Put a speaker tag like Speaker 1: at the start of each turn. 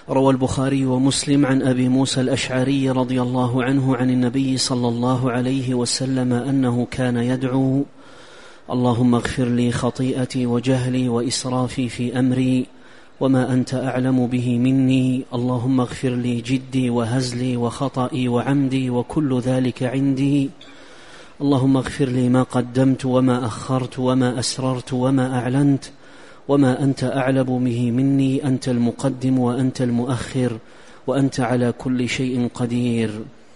Speaker 1: روى البخاري ومسلم عن أبي موسى الأشعري رضي الله عنه عن النبي صلى الله عليه وسلم أنه كان يدعو: اللهم اغفر لي خطيئتي وجهلي وإسرافي في أمري وما أنت أعلم به مني، اللهم اغفر لي جدي وهزلي وخطئي وعمدي وكل ذلك عندي، اللهم اغفر لي ما قدمت وما أخرت وما أسررت وما أعلنت وما أنت أعلم به مني، أنت المقدم وأنت المؤخر وأنت على كل شيء قدير.